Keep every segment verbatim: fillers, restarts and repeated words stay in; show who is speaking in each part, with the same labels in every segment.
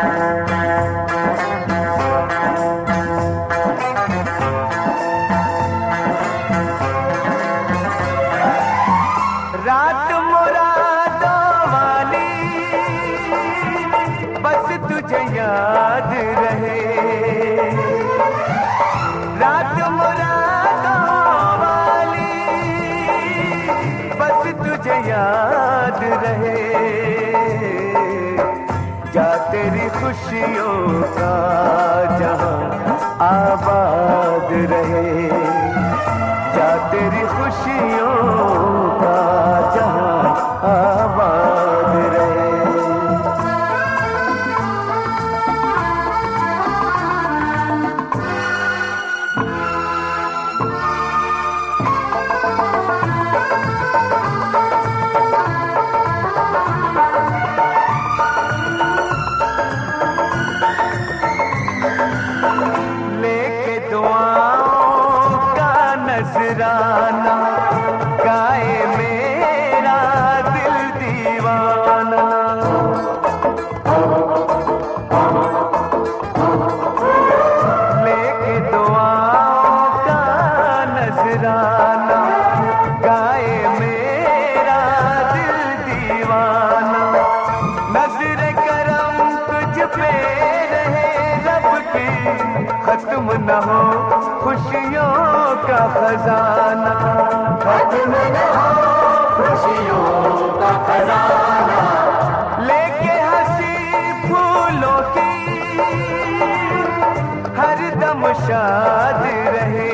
Speaker 1: रात मुरादों वाली बस तुझे याद रहे, रात मुरादों वाली बस तुझे याद रहे। जा तेरी खुशियों का जहां आबाद रहे, जा तेरी खुशियों का जहां आबाद रहे। लेके दुआओं का नजराना गाए मेरा दिल दीवाना, लेके दुआओं का नजराना गाए मेरा दिल दीवाना। नजर करम तुझ पे रहे रब की, खत्म न हो खुशियों का खजाना,
Speaker 2: खत्म न हो खुशियों का खजाना।
Speaker 1: लेके हंसी फूलों की हर दम शाद रहे,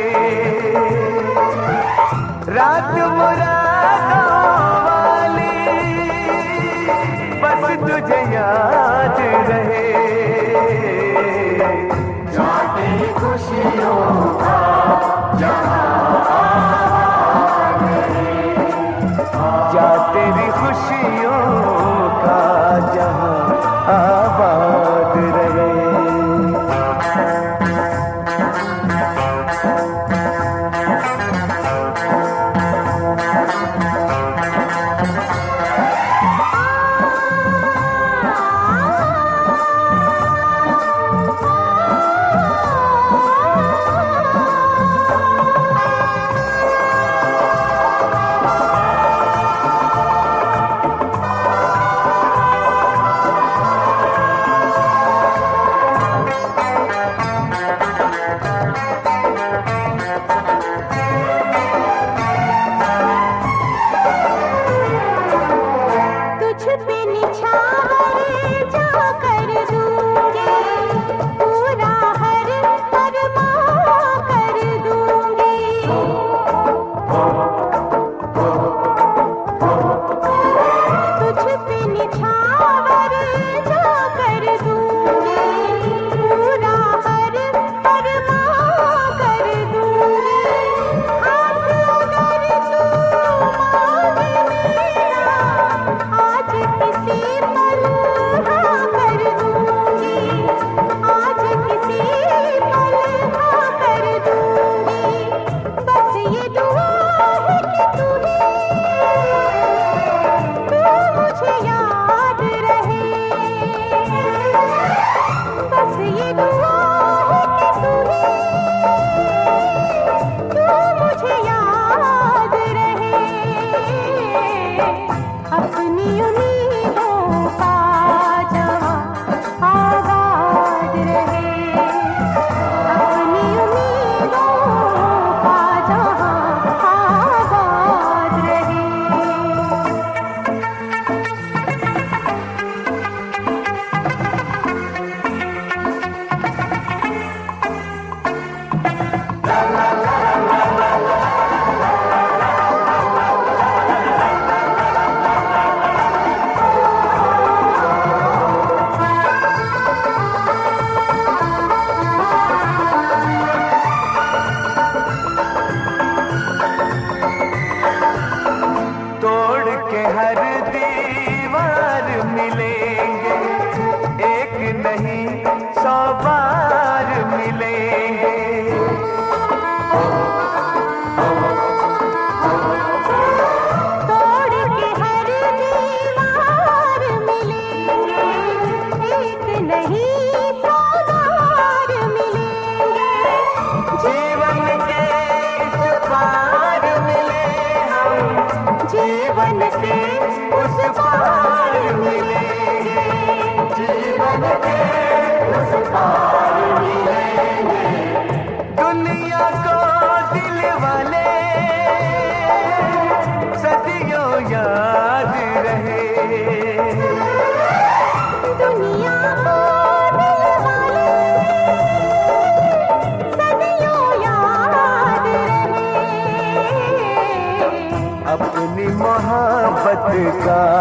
Speaker 1: रात मुरादों वाली बस तुझे याद रहे।
Speaker 2: जा तेरी खुशियों का जहां आबाद रहे,
Speaker 1: जा तेरी खुशियों का जहां आबाद रहे।
Speaker 3: नहीं
Speaker 1: का